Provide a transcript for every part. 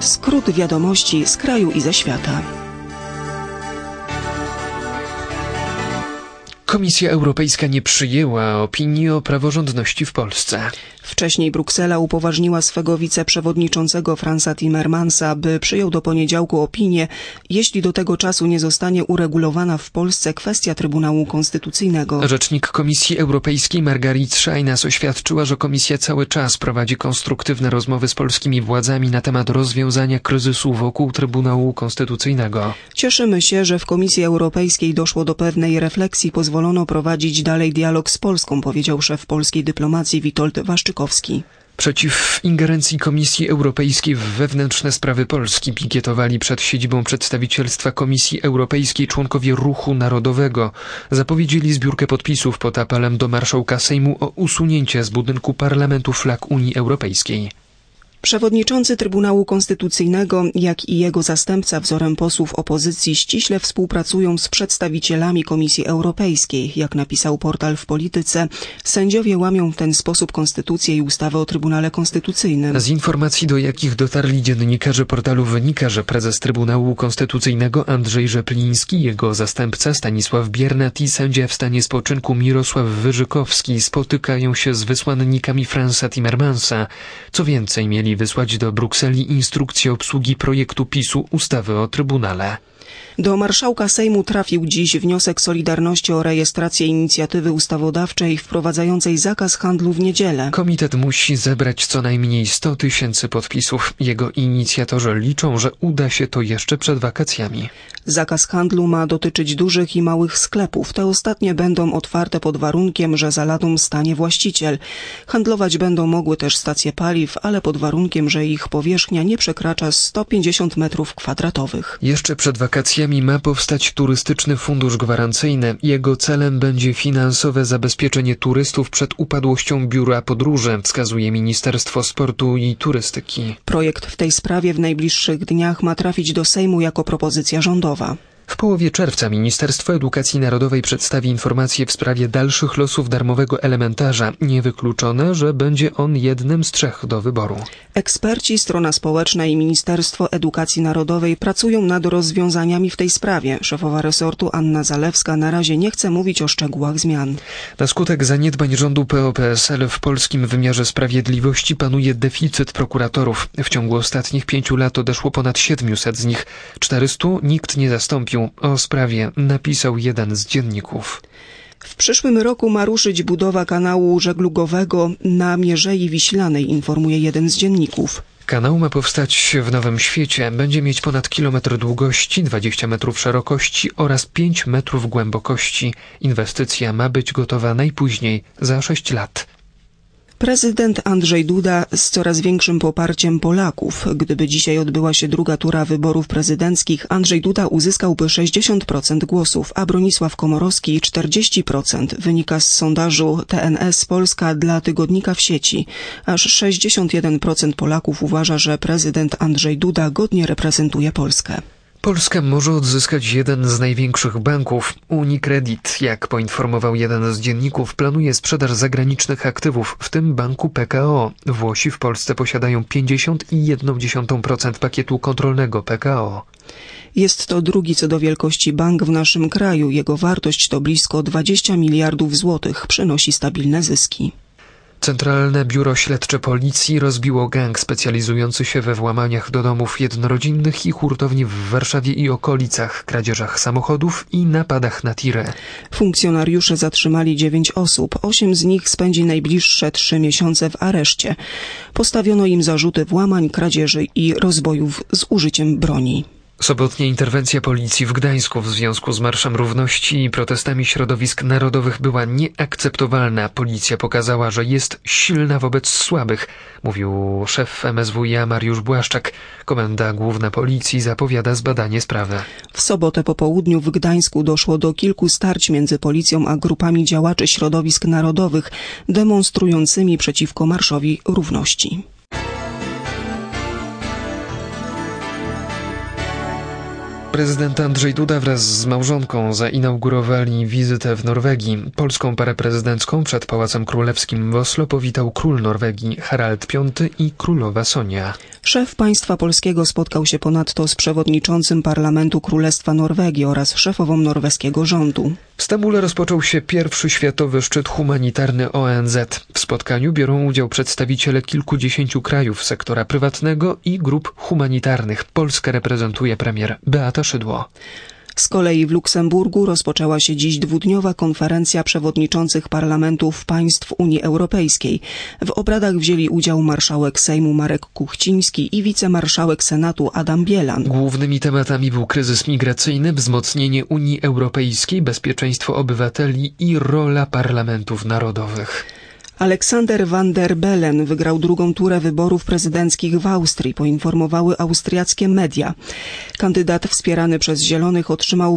Skrót wiadomości z kraju i ze świata. Komisja Europejska nie przyjęła opinii o praworządności w Polsce. Wcześniej Bruksela upoważniła swego wiceprzewodniczącego Fransa Timmermansa, by przyjął do poniedziałku opinię, jeśli do tego czasu nie zostanie uregulowana w Polsce kwestia Trybunału Konstytucyjnego. Rzecznik Komisji Europejskiej Margariet Schinas oświadczyła, że komisja cały czas prowadzi konstruktywne rozmowy z polskimi władzami na temat rozwiązania kryzysu wokół Trybunału Konstytucyjnego. Cieszymy się, że w Komisji Europejskiej doszło do pewnej refleksji, pozwolono prowadzić dalej dialog z Polską, powiedział szef polskiej dyplomacji Witold Waszczykowski. Przeciw ingerencji Komisji Europejskiej w wewnętrzne sprawy Polski pikietowali przed siedzibą przedstawicielstwa Komisji Europejskiej członkowie Ruchu Narodowego. Zapowiedzieli zbiórkę podpisów pod apelem do marszałka Sejmu o usunięcie z budynku parlamentu flag Unii Europejskiej. Przewodniczący Trybunału Konstytucyjnego, jak i jego zastępca wzorem posłów opozycji ściśle współpracują z przedstawicielami Komisji Europejskiej. Jak napisał portal w Polityce, sędziowie łamią w ten sposób konstytucję i ustawę o Trybunale Konstytucyjnym. Z informacji, do jakich dotarli dziennikarze portalu, wynika, że prezes Trybunału Konstytucyjnego Andrzej Rzepliński, jego zastępca Stanisław Biernat i sędzia w stanie spoczynku Mirosław Wyżykowski spotykają się z wysłannikami Fransa Timmermansa. Co więcej, mieli wysłać do Brukseli instrukcję obsługi projektu PiS-u ustawy o Trybunale. Do marszałka Sejmu trafił dziś wniosek Solidarności o rejestrację inicjatywy ustawodawczej wprowadzającej zakaz handlu w niedzielę. Komitet musi zebrać co najmniej 100 000 podpisów. Jego inicjatorzy liczą, że uda się to jeszcze przed wakacjami. Zakaz handlu ma dotyczyć dużych i małych sklepów. Te ostatnie będą otwarte pod warunkiem, że za ladą stanie właściciel. Handlować będą mogły też stacje paliw, ale pod warunkiem, że ich powierzchnia nie przekracza 150 m2. Jeszcze przed wakacjami ma powstać turystyczny fundusz gwarancyjny. Jego celem będzie finansowe zabezpieczenie turystów przed upadłością biura podróży, wskazuje Ministerstwo Sportu i Turystyki. Projekt w tej sprawie w najbliższych dniach ma trafić do Sejmu jako propozycja rządowa. W połowie czerwca Ministerstwo Edukacji Narodowej przedstawi informacje w sprawie dalszych losów darmowego elementarza. Niewykluczone, że będzie on jednym z 3 do wyboru. Eksperci, strona społeczna i Ministerstwo Edukacji Narodowej pracują nad rozwiązaniami w tej sprawie. Szefowa resortu Anna Zalewska na razie nie chce mówić o szczegółach zmian. Na skutek zaniedbań rządu PO-PSL w polskim wymiarze sprawiedliwości panuje deficyt prokuratorów. W ciągu ostatnich 5 lat odeszło ponad 700 z nich. 400 nikt nie zastąpił. O sprawie napisał jeden z dzienników. W przyszłym roku ma ruszyć budowa kanału żeglugowego na Mierzei Wiślanej, informuje jeden z dzienników. Kanał ma powstać w Nowym Świecie. Będzie mieć ponad kilometr długości, 20 metrów szerokości oraz 5 metrów głębokości. Inwestycja ma być gotowa najpóźniej za 6 lat. Prezydent Andrzej Duda z coraz większym poparciem Polaków. Gdyby dzisiaj odbyła się druga tura wyborów prezydenckich, Andrzej Duda uzyskałby 60% głosów, a Bronisław Komorowski 40%. Wynika z sondażu TNS Polska dla tygodnika w sieci. Aż 61% Polaków uważa, że prezydent Andrzej Duda godnie reprezentuje Polskę. Polska może odzyskać jeden z największych banków. Unicredit, jak poinformował jeden z dzienników, planuje sprzedaż zagranicznych aktywów, w tym banku PKO. Włosi w Polsce posiadają 50,1% pakietu kontrolnego PKO. Jest to drugi co do wielkości bank w naszym kraju. Jego wartość to blisko 20 miliardów złotych. Przynosi stabilne zyski. Centralne Biuro Śledcze Policji rozbiło gang specjalizujący się we włamaniach do domów jednorodzinnych i hurtowni w Warszawie i okolicach, kradzieżach samochodów i napadach na tiry. Funkcjonariusze zatrzymali 9 osób. 8 z nich spędzi najbliższe 3 miesiące w areszcie. Postawiono im zarzuty włamań, kradzieży i rozbojów z użyciem broni. Sobotnia interwencja policji w Gdańsku w związku z Marszem Równości i protestami środowisk narodowych była nieakceptowalna. Policja pokazała, że jest silna wobec słabych, mówił szef MSWiA Mariusz Błaszczak. Komenda Główna Policji zapowiada zbadanie sprawy. W sobotę po południu w Gdańsku doszło do kilku starć między policją a grupami działaczy środowisk narodowych demonstrującymi przeciwko Marszowi Równości. Prezydent Andrzej Duda wraz z małżonką zainaugurowali wizytę w Norwegii. Polską parę prezydencką przed Pałacem Królewskim w Oslo powitał król Norwegii Harald V i królowa Sonia. Szef państwa polskiego spotkał się ponadto z przewodniczącym Parlamentu Królestwa Norwegii oraz szefową norweskiego rządu. W Stambule rozpoczął się pierwszy światowy szczyt humanitarny ONZ. W spotkaniu biorą udział przedstawiciele kilkudziesięciu krajów sektora prywatnego i grup humanitarnych. Polskę reprezentuje premier Beata Szydło. Z kolei w Luksemburgu rozpoczęła się dziś dwudniowa konferencja przewodniczących parlamentów państw Unii Europejskiej. W obradach wzięli udział marszałek Sejmu Marek Kuchciński i wicemarszałek Senatu Adam Bielan. Głównymi tematami był kryzys migracyjny, wzmocnienie Unii Europejskiej, bezpieczeństwo obywateli i rola parlamentów narodowych. Aleksander Van der Bellen wygrał drugą turę wyborów prezydenckich w Austrii, poinformowały austriackie media. Kandydat wspierany przez Zielonych otrzymał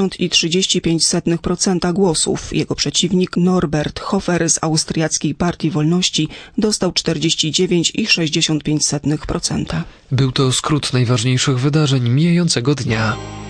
50,35% głosów. Jego przeciwnik Norbert Hofer z austriackiej Partii Wolności dostał 49,65%. Był to skrót najważniejszych wydarzeń mijającego dnia.